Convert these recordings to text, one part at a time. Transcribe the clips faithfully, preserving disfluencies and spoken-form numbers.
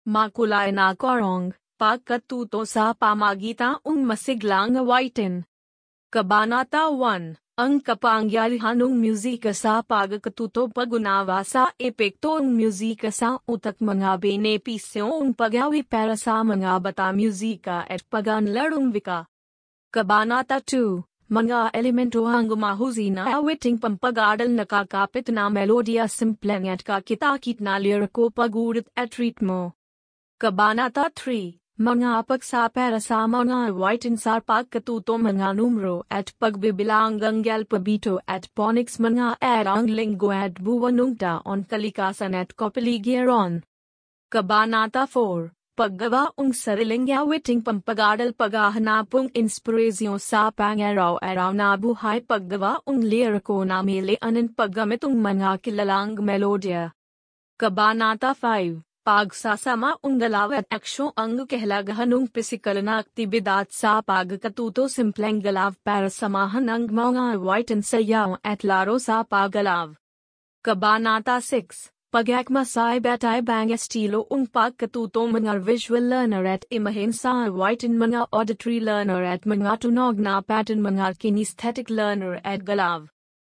makulay na korong, pagkatuto sa pamagitan ng masiglang awitin. Kabanata one. Ang kapangyarihan ng musika sa pagkatuto pag-unawa sa epekto ng musika sa utak, mga benepisyo ng paggawi para sa mga bata, musika at pagkanlarong wika. Kabanata two. Mga elemento ang gumahusay na awiting pampag-aral, nakakapit na melodya, simpleng at kakitakit na liriko, pagurit at ritmo. Kabanata three. Mga paksa para sa mga awitin sa pagkatuto, mga numero at pagbibilang ng alpabito at phonics, mga erang lingua at buwan ng taon, kalikasan at kapaligiran. Kabanata four. Paggawa ng sariling awiting pampag-aral, paghahanapong inspirasyon sa pangaraw-araw na buhay, paggawa ng liriko na milianin, paggamit ng mga kilalang melodya. Kabanata five. Pagsasama ng galaw at aksyon ang kahalagahan ng pisikal na aktibidad sa pagkatuto, simpleng galaw para samahan ang mga awitin, sayaw at laro sa paggalaw. Kabanata six. Pag-akma sa iba't ibang estilo ng pagkatuto, mga visual learner at imahen sa awitin, mga auditory learner at mga tunog na pattern, mga kinesthetic learner at galaw.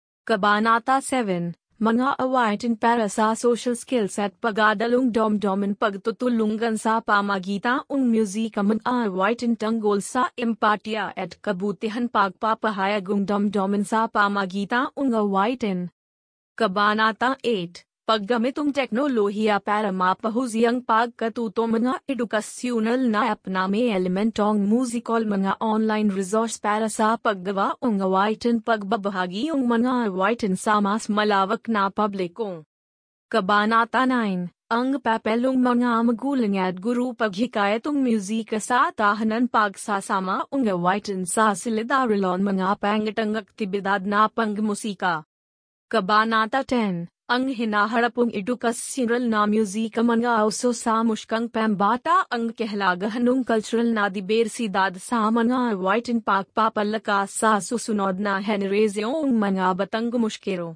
Kabanata seven. Mga awitin para sa social skills at pag-adalong damdamin, pagtutulungan sa pamagitan ng musika, mga awitin tungkol sa empatya at kabutihan, pagpapahayag ng damdamin sa pamagitan ng awitin. Kabanata eight. Paggamit ng teknolohiya para mapahusay ang pagkatuto, mga edukasyonal na app na may elementong musikal, mga online resource para sa paggawa ng awitin, pagbabahagi ng mga awitin sa mas malawak na publiko. Kabanata nine. Ang papel ng mga magulang at guro, paghikayat ng musika sa tahanan, pagsasama ng awitin sa silid-aralan, mga pangatang aktibidad na pangmusika. Kabanata ten. Ang hinaharapong edukasyonal na musika, mga uso sa musikang pambata, ang kahalagahan ng cultural na diversidad sa mga awitin, pagpapalakas sa susunod na henerasyon ng mga batang gumuskero.